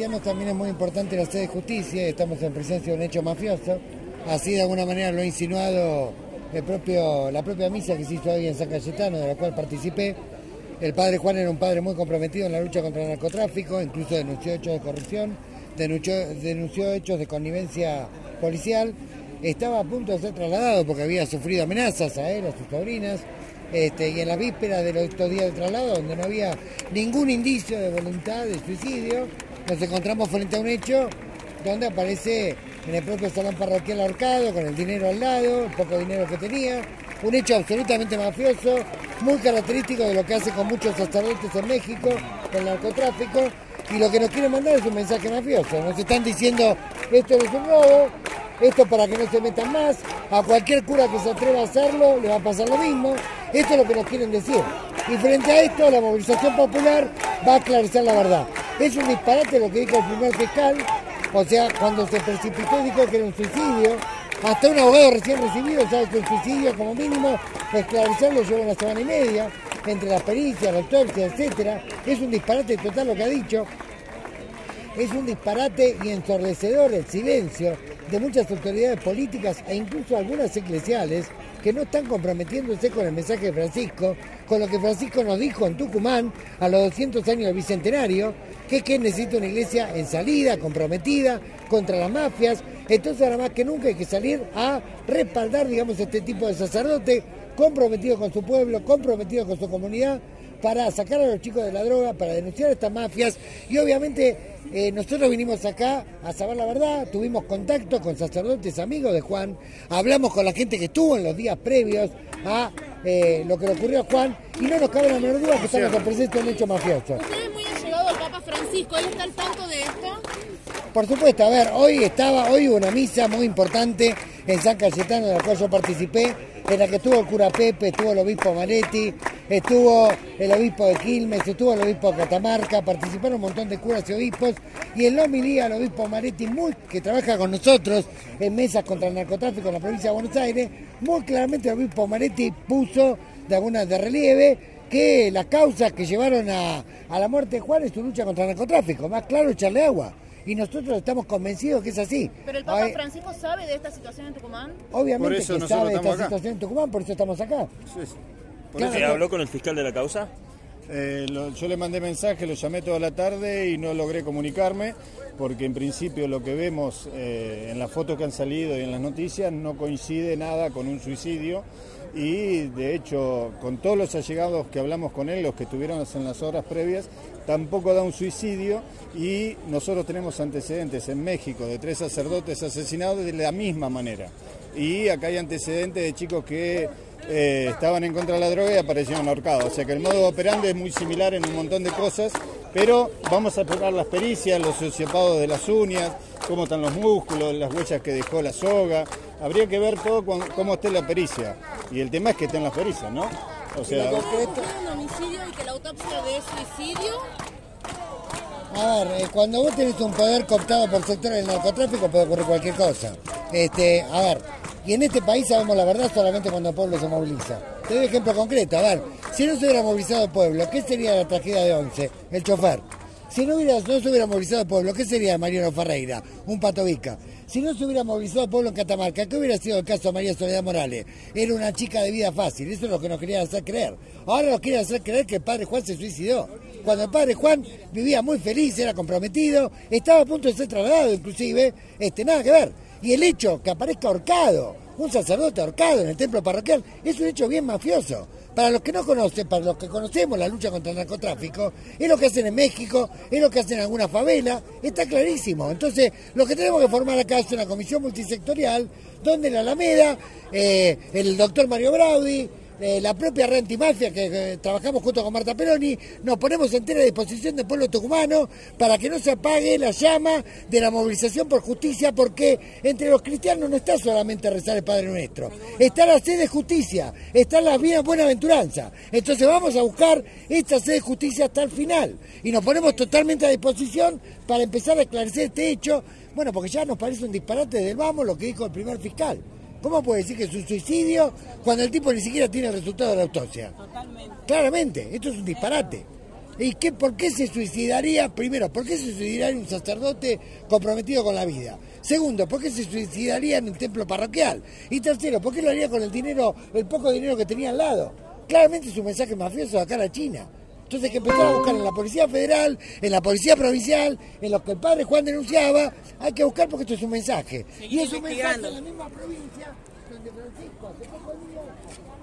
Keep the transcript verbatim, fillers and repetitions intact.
cristianos también es muy importante la sede de justicia, estamos en presencia de un hecho mafioso, así de alguna manera lo ha insinuado el propio, la propia misa que se hizo hoy en San Cayetano, de la cual participé. El padre Juan era un padre muy comprometido en la lucha contra el narcotráfico, incluso denunció hechos de corrupción, denunció, denunció hechos de connivencia policial, estaba a punto de ser trasladado porque había sufrido amenazas a él, a sus sobrinas, este, y en la víspera de estos días de traslado, donde no había ningún indicio de voluntad de suicidio, nos encontramos frente a un hecho donde aparece en el propio salón parroquial ahorcado, con el dinero al lado, el poco dinero que tenía, un hecho absolutamente mafioso, muy característico de lo que hace con muchos sacerdotes en México, con el narcotráfico, y lo que nos quieren mandar es un mensaje mafioso. Nos están diciendo, esto no es un robo, esto para que no se metan más, a cualquier cura que se atreva a hacerlo le va a pasar lo mismo, esto es lo que nos quieren decir. Y frente a esto, la movilización popular va a aclarecer la verdad. Es un disparate lo que dijo el primer fiscal, o sea, cuando se precipitó y dijo que era un suicidio, hasta un abogado recién recibido sabe que el suicidio como mínimo esclarecerlo lleva una semana y media, entre las pericias, la autopsia, etcétera. Es un disparate total lo que ha dicho. Es un disparate y ensordecedor el silencio de muchas autoridades políticas e incluso algunas eclesiales que no están comprometiéndose con el mensaje de Francisco, con lo que Francisco nos dijo en Tucumán a los doscientos años del Bicentenario, que es que necesita una iglesia en salida, comprometida, contra las mafias. Entonces ahora más que nunca hay que salir a respaldar, digamos, este tipo de sacerdote comprometido con su pueblo, comprometido con su comunidad, para sacar a los chicos de la droga, para denunciar a estas mafias. Y obviamente eh, nosotros vinimos acá a saber la verdad, tuvimos contacto con sacerdotes amigos de Juan, hablamos con la gente que estuvo en los días previos a eh, lo que le ocurrió a Juan, y no nos cabe la menor duda que estamos en presencia de un hecho mafioso. Usted es muy allegado al Papa Francisco, ¿él está al tanto de esto? Por supuesto, a ver, hoy estaba, hoy hubo una misa muy importante en San Cayetano, de la cual yo participé, en la que estuvo el cura Pepe, estuvo el obispo Manetti, estuvo el obispo de Quilmes, estuvo el obispo de Catamarca, participaron un montón de curas y obispos, y en la homilía el obispo Manetti, muy, que trabaja con nosotros en mesas contra el narcotráfico en la provincia de Buenos Aires, muy claramente el obispo Manetti puso de algunas de relieve que las causas que llevaron a, a la muerte de Juan es su lucha contra el narcotráfico, más claro echarle agua. Y nosotros estamos convencidos que es así. ¿Pero el Papa Ay, Francisco sabe de esta situación en Tucumán? Obviamente que sabe de esta acá. situación en Tucumán, por eso estamos acá. Sí, sí. Claro, ¿Se habló con el fiscal de la causa? Eh, lo, yo le mandé mensaje, lo llamé toda la tarde y no logré comunicarme, porque en principio lo que vemos eh, en las fotos que han salido y en las noticias no coincide nada con un suicidio, y de hecho con todos los allegados que hablamos con él, los que estuvieron en las horas previas, tampoco da un suicidio, y nosotros tenemos antecedentes en México de tres sacerdotes asesinados de la misma manera, y acá hay antecedentes de chicos que eh, estaban en contra de la droga y aparecieron ahorcados, o sea que el modo operandi es muy similar en un montón de cosas, pero vamos a probar las pericias, los sociopados de las uñas, cómo están los músculos, las huellas que dejó la soga. Habría que ver todo con, cómo esté la pericia, y el tema es que estén las pericias, ¿no? O sea, ¿Fue un homicidio y que la autopsia de suicidio? A ver, eh, cuando vos tenés un poder cooptado por sectores del narcotráfico puede ocurrir cualquier cosa. Este, a ver, y en este país sabemos la verdad solamente cuando el pueblo se moviliza. Te doy ejemplo concreto, a ver, si no se hubiera movilizado el pueblo, ¿qué sería la tragedia de Once? El chofer. Si no, hubiera, no se hubiera movilizado el pueblo, ¿qué sería Mariano Ferreira? Un patovica. Si no se hubiera movilizado el pueblo en Catamarca, ¿qué hubiera sido el caso de María Soledad Morales? Era una chica de vida fácil, eso es lo que nos querían hacer creer. Ahora nos quieren hacer creer que el padre Juan se suicidó. Cuando el padre Juan vivía muy feliz, era comprometido, estaba a punto de ser trasladado inclusive, este, nada que ver. Y el hecho que aparezca ahorcado, un sacerdote ahorcado en el templo parroquial, es un hecho bien mafioso. Para los que no conocen, para los que conocemos la lucha contra el narcotráfico, es lo que hacen en México, es lo que hacen en alguna favela, está clarísimo. Entonces, lo que tenemos que formar acá es una comisión multisectorial, donde en la Alameda, eh, el doctor Mario Braudi, eh, la propia red antimafia que, que trabajamos junto con Marta Peroni, nos ponemos entera a disposición del pueblo tucumano para que no se apague la llama de la movilización por justicia, porque entre los cristianos no está solamente rezar el Padre Nuestro, está la sed de justicia, está la bien buenaventuranza. Entonces vamos a buscar esta sed de justicia hasta el final y nos ponemos totalmente a disposición para empezar a esclarecer este hecho, bueno, porque ya nos parece un disparate del vamos lo que dijo el primer fiscal. ¿Cómo puede decir que es un suicidio cuando el tipo ni siquiera tiene el resultado de la autopsia? Totalmente. Claramente, esto es un disparate. ¿Y qué, por qué se suicidaría? Primero, ¿por qué se suicidaría un sacerdote comprometido con la vida? Segundo, ¿por qué se suicidaría en un templo parroquial? Y tercero, ¿por qué lo haría con el dinero, el poco dinero que tenía al lado? Claramente es un mensaje mafioso de acá a la China. Entonces hay que empezar a buscar en la Policía Federal, en la Policía Provincial, en lo que el padre Juan denunciaba, hay que buscar porque esto es un mensaje. Seguir y es un mensaje investigando. en la misma provincia donde Francisco hace pocos días